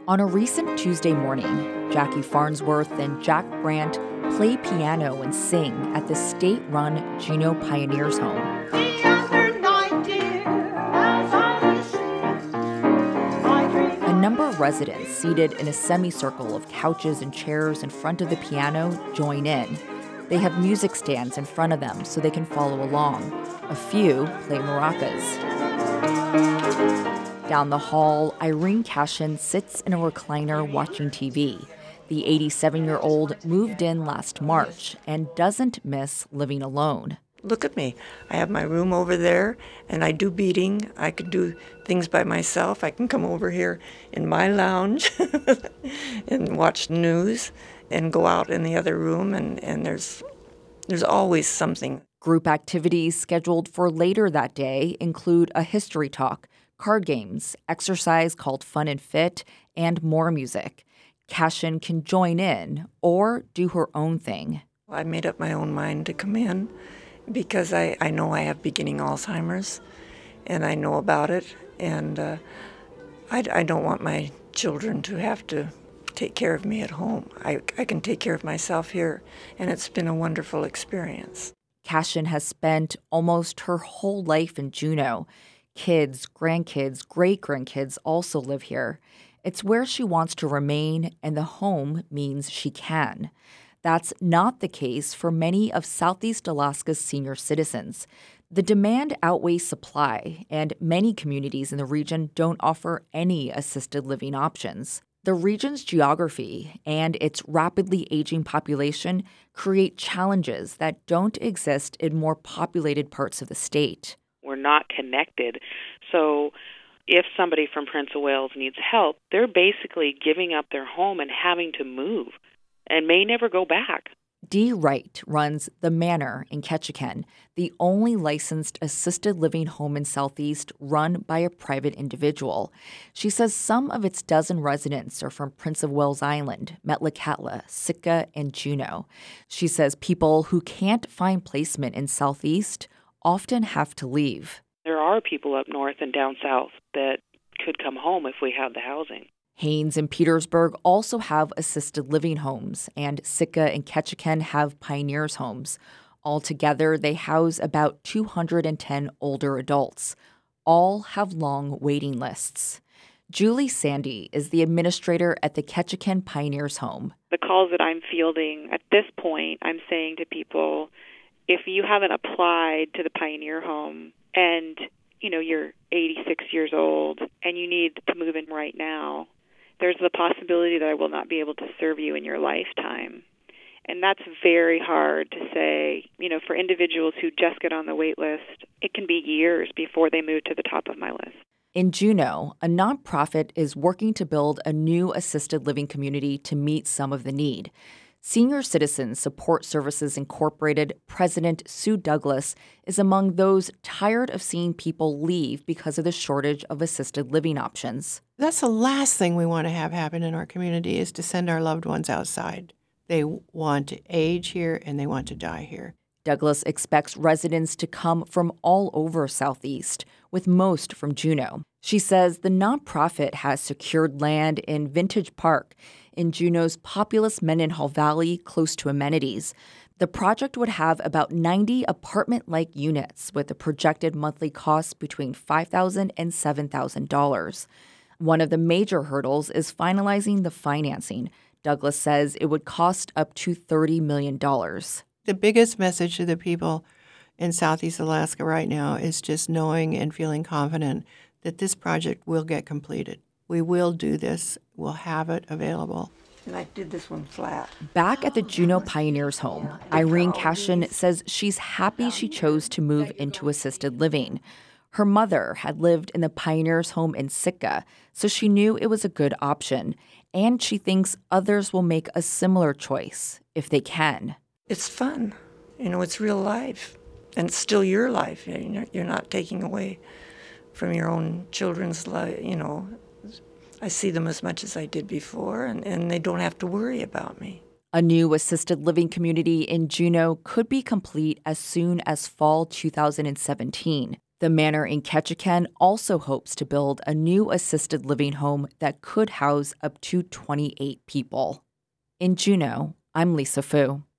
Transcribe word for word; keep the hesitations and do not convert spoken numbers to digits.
On a recent Tuesday morning, Jackie Farnsworth and Jack Brandt play piano and sing at the state-run Juneau Pioneers Home. A number of residents seated in a semicircle of couches and chairs in front of the piano join in. They have music stands in front of them so they can follow along. A few play maracas. Down the hall, Irene Cashin sits in a recliner watching T V. The eighty-seven-year-old moved in last March and doesn't miss living alone. Look at me. I have my room over there, and I do beading. I can do things by myself. I can come over here in my lounge and watch news and go out in the other room, and, and there's there's always something. Group activities scheduled for later that day include a history talk, card games, exercise called Fun and Fit, and more music. Cashin can join in or do her own thing. I made up my own mind to come in because I, I know I have beginning Alzheimer's, and I know about it, and uh, I, I don't want my children to have to take care of me at home. I, I can take care of myself here, and it's been a wonderful experience. Cashin has spent almost her whole life in Juneau. Kids, grandkids, great-grandkids also live here. It's where she wants to remain, and the home means she can. That's not the case for many of Southeast Alaska's senior citizens. The demand outweighs supply, and many communities in the region don't offer any assisted living options. The region's geography and its rapidly aging population create challenges that don't exist in more populated parts of the state. We're not connected. So if somebody from Prince of Wales needs help, they're basically giving up their home and having to move and may never go back. Dee Wright runs The Manor in Ketchikan, the only licensed assisted living home in Southeast run by a private individual. She says some of its dozen residents are from Prince of Wales Island, Metlakatla, Sitka, and Juneau. She says people who can't find placement in Southeast often have to leave. There are people up north and down south that could come home if we had the housing. Haines and Petersburg also have assisted living homes, and Sitka and Ketchikan have Pioneers homes. Altogether, they house about two hundred ten older adults. All have long waiting lists. Julie Sandy is the administrator at the Ketchikan Pioneers home. The calls that I'm fielding at this point, I'm saying to people, if you haven't applied to the Pioneer home and, you know, you're eighty-six years old and you need to move in right now, there's the possibility that I will not be able to serve you in your lifetime. And that's very hard to say. You know, for individuals who just get on the wait list, it can be years before they move to the top of my list. In Juneau, a nonprofit is working to build a new assisted living community to meet some of the need. Senior Citizens Support Services Incorporated President Sue Douglas is among those tired of seeing people leave because of the shortage of assisted living options. That's the last thing we want to have happen in our community is to send our loved ones outside. They want to age here and they want to die here. Douglas expects residents to come from all over Southeast, with most from Juneau. She says the nonprofit has secured land in Vintage Park in Juneau's populous Mendenhall Valley, close to amenities. The project would have about ninety apartment-like units with a projected monthly cost between five thousand dollars and seven thousand dollars. One of the major hurdles is finalizing the financing. Douglas says it would cost up to thirty million dollars. The biggest message to the people in Southeast Alaska right now is just knowing and feeling confident that this project will get completed. We will do this. We'll have it available. And I did this one flat. Back at the Juneau Pioneers home, Irene Cashin says she's happy she chose to move into assisted living. Her mother had lived in the Pioneers home in Sitka, so she knew it was a good option. And she thinks others will make a similar choice if they can. It's fun. You know, it's real life. And it's still your life. You're not taking away from your own children's life. You know, I see them as much as I did before, and, and they don't have to worry about me. A new assisted living community in Juneau could be complete as soon as fall two thousand seventeen. The The manor in Ketchikan also hopes to build a new assisted living home that could house up to twenty-eight people. In Juneau, I'm Lisa Fu.